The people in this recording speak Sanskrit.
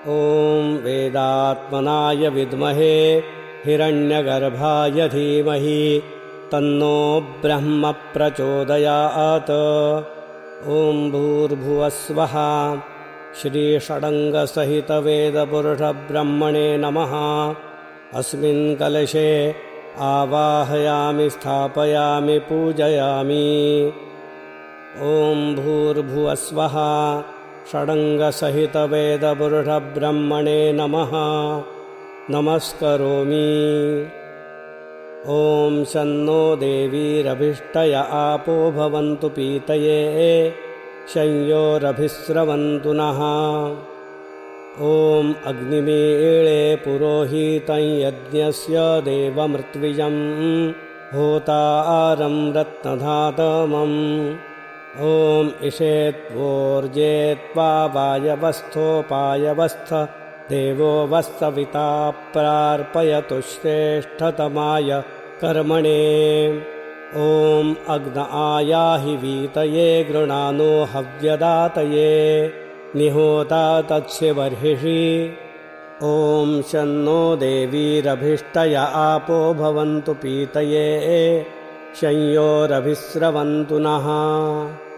ॐ वेदात्मनाय विद्महे हिरण्यगर्भाय धीमहि तन्नो ब्रह्म प्रचोदयात्। ॐ भूर्भुवस्वः श्रीषडङ्गसहितवेदपुरुषब्रह्मणे नमः। अस्मिन् कलशे आवाहयामि स्थापयामि पूजयामि। ॐ भूर्भुवस्वः षडङ्गसहितवेदपुरुषब्रह्मणे नमः। नमस्करोमि। ॐ शन्नो देवीरभिष्टय आपो भवन्तु पीतये शंयोरभिस्रवन्तु नः। ॐ अग्निमीळे पुरोहितं यज्ञस्य देवमृत्विजं होतारं रत्नधातमम्। ॐ इषेत्वोर्जेत्वा वायवस्थोपायवस्थ देवो वस्तविता प्रार्पयतु श्रेष्ठतमाय कर्मणे। ॐ अग्न आयाहि वीतये गृणानो हव्यदातये निहोता तस्य बर्हिषि। ॐ शन्नो देवीरभिष्टय आपो भवन्तु पीतये शंयोरभिस्रवन्तु नः।